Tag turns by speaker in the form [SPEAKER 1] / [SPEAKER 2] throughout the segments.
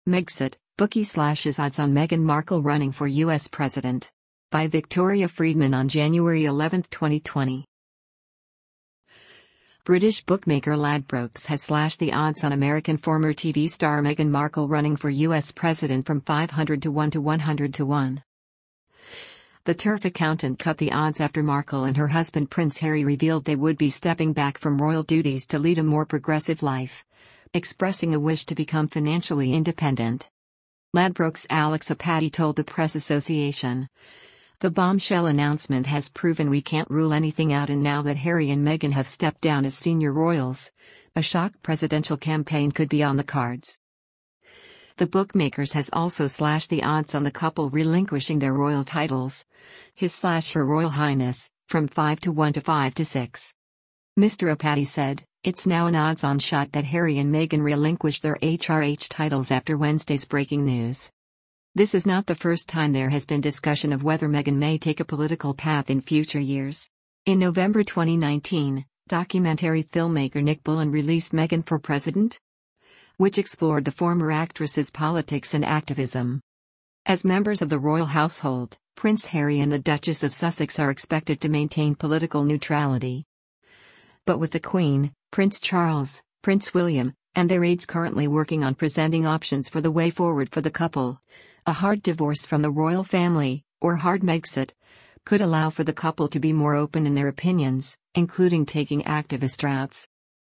[SPEAKER 1] Megxit, bookie slashes odds on Meghan Markle running for U.S. President. By Victoria Friedman on January 11, 2020. British bookmaker Ladbrokes has slashed the odds on American former TV star Meghan Markle running for U.S. President from 500 to 1 to 100 to 1. The turf accountant cut the odds after Markle and her husband Prince Harry revealed they would be stepping back from royal duties to lead a more progressive life, expressing a wish to become financially independent. Ladbrokes' Alex Apati told the Press Association, "The bombshell announcement has proven we can't rule anything out, and now that Harry and Meghan have stepped down as senior royals, a shock presidential campaign could be on the cards." The bookmakers has also slashed the odds on the couple relinquishing their royal titles, Her Royal Highness, from 5 to 1 to 5 to 6. Mr. Apati said, "It's now an odds-on shot that Harry and Meghan relinquish their HRH titles after Wednesday's breaking news. This is not the first time there has been discussion of whether Meghan may take a political path in future years. In November 2019, documentary filmmaker Nick Bullen released Meghan for President?, which explored the former actress's politics and activism. As members of the royal household, Prince Harry and the Duchess of Sussex are expected to maintain political neutrality. But with the Queen, Prince Charles, Prince William, and their aides currently working on presenting options for the way forward for the couple, a hard divorce from the royal family, or hard Megxit, could allow for the couple to be more open in their opinions, including taking activist routes.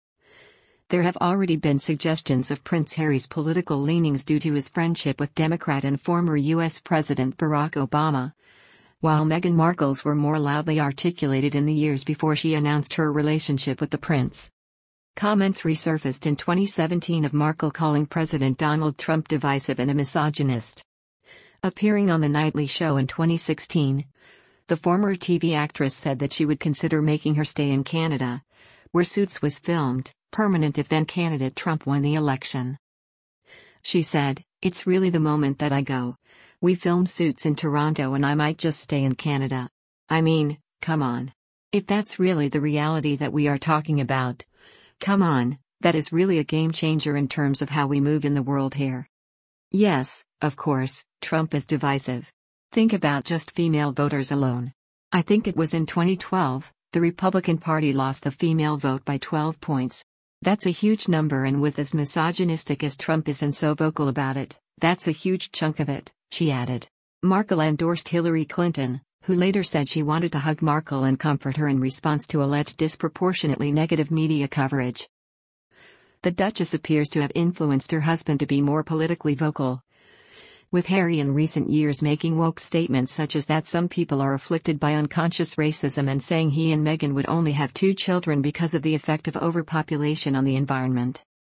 [SPEAKER 1] There have already been suggestions of Prince Harry's political leanings due to his friendship with Democrat and former U.S. President Barack Obama, while Meghan Markle's were more loudly articulated in the years before she announced her relationship with the prince. Comments resurfaced in 2017 of Markle calling President Donald Trump divisive and a misogynist. Appearing on The Nightly Show in 2016, the former TV actress said that she would consider making her stay in Canada, where Suits was filmed, permanent if then-candidate Trump won the election. She said, "It's really the moment that I go. We film Suits in Toronto and I might just stay in Canada. I mean, come on. If that's really the reality that we are talking about, come on, that is really a game changer in terms of how we move in the world here." Yes, of course, Trump is divisive. Think about just female voters alone. I think it was in 2012, the Republican Party lost the female vote by 12 points. That's a huge number, and with as misogynistic as Trump is and so vocal about it, that's a huge chunk of it, she added. Markle endorsed Hillary Clinton, who later said she wanted to hug Markle and comfort her in response to alleged disproportionately negative media coverage. The Duchess appears to have influenced her husband to be more politically vocal, with Harry in recent years making woke statements such as that some people are afflicted by unconscious racism and saying he and Meghan would only have 2 children because of the effect of overpopulation on the environment.